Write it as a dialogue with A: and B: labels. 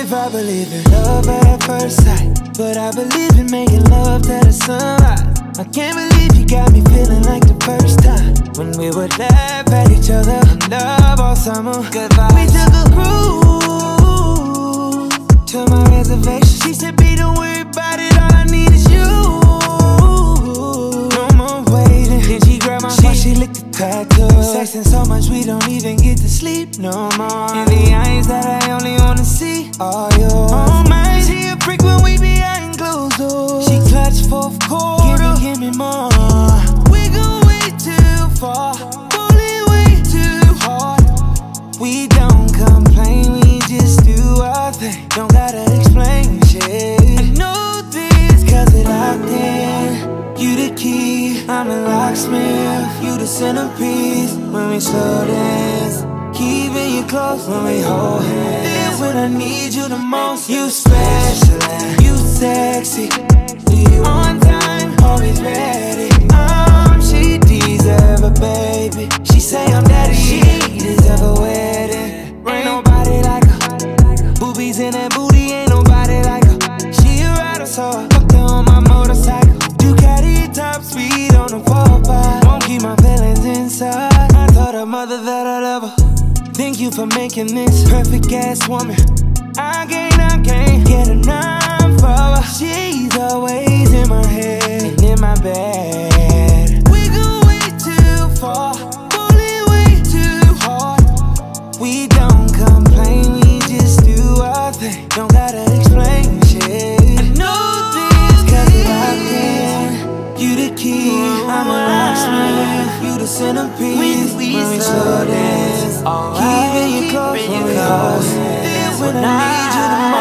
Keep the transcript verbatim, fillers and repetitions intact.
A: if I believe in love at first sight, but I believe in making love to the sunrise. I can't believe you got me feeling like the first time when we would laugh at each other and love all summer. Good vibes. We took a cruise to my reservation. She said, "B, don't worry about it, all I need is you. No more waiting." Then she grabbed my she, she licked the tattoo. Sexing so much we don't even get to sleep no more. In the eyes that I only wanna see are yours. Oh man, she a freak when we be out closed doors. She clutched fourth quarter. Give me, give me more. We go way too far, pulling way too hard. We don't complain, we just do our thing. Don't gotta explain shit. I know this cause it locked in. You the key, I'm the locksmith. You the centerpiece when we slow dance. Keeping you close when we hold hands. Then when I need you the most, you special and you sexy. You on time, always ready. Um, she deserve a baby. She say I'm daddy, she deserve a wedding. Ain't nobody like her. Boobies in that booty, ain't nobody like her. She a rider, so I fucked her on my motorcycle. Ducati top speed on the four five. Won't keep my feelings inside. I told her mother that I love her. Thank you for making this perfect ass woman. I can't, I can't get enough of her. She's always in my head and in my bed. We go way too far, pulling way too hard. We don't complain, we just do our thing. Don't gotta explain shit. I know this cause it locked in. You the key, I'm a locksmith. You the centerpiece when we, when we slow dance. Keeping you close when we hold hands. Then when I need you the most.